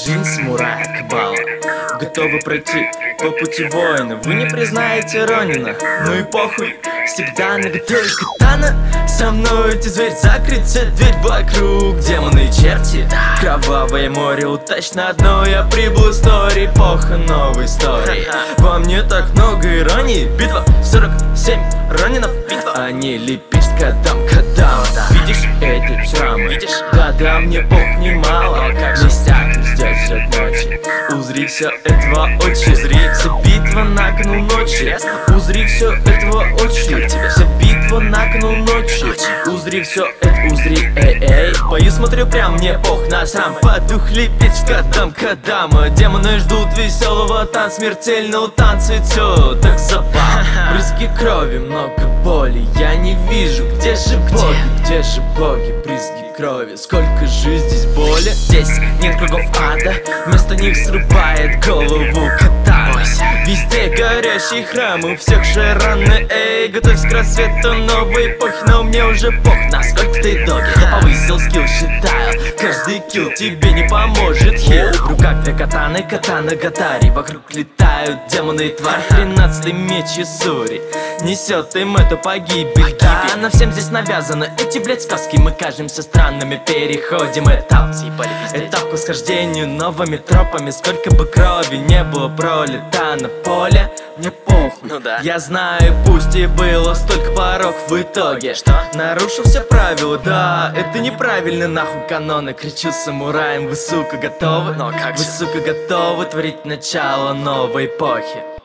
жизнь самурая Кабала. Готовы пройти по пути воина. Вы не признаете Ронина, ну и похуй. Всегда наготове катана. Со мной эти зверь закрыта дверь вокруг. Демоны и черти, кровавое море. Утащ на дно, я прибыл с Тори. Эпоха новой истории. Во мне так много иронии. Битва 47 ронинов. Битва. Они лепить кадам. Видишь эти шрамы? Видишь? Да, мне пох немало. Ништяк здесь от ночи. Узри все этого очи. Узри, вся битва на кону ночи. Узри все этого очи. Вся битва на кону ночи. Узри все это, узри, эй. Пою, смотрю прям, мне пох на срам. Потухли петь кадам. Демоны ждут веселого танца, смертельного танца. И все так забавно. Брызги крови, много боли. Я не вижу, где же боги? Где же боги? Брызги крови. Сколько же здесь боли? Здесь нет кругов ада. Вместо них срубает голову кота. Везде горящие храмы, у всех же раны. Эй, готовься к рассвету новой эпохи. Но мне уже пох, насколько ты доги. Я повысил скилл, считаю, каждый килл тебе не поможет. Хил, в руках две катаны, катана гатари. Вокруг летают демоны и тварь. 13-й меч Исури несет им эту погибель. Да, нам всем здесь навязаны эти, блядь, сказки. Мы кажемся странными, переходим этап. Этап к восхождению новыми тропами. Сколько бы крови не было пролито на поле, мне похуй, ну да. Я знаю, пусть и было столько пороков в итоге. Что? Нарушил все правила, да. Это неправильно, нахуй каноны. Кричу самураем, вы, сука, готовы? Но как же? Вы, сука, готовы творить начало новой эпохи?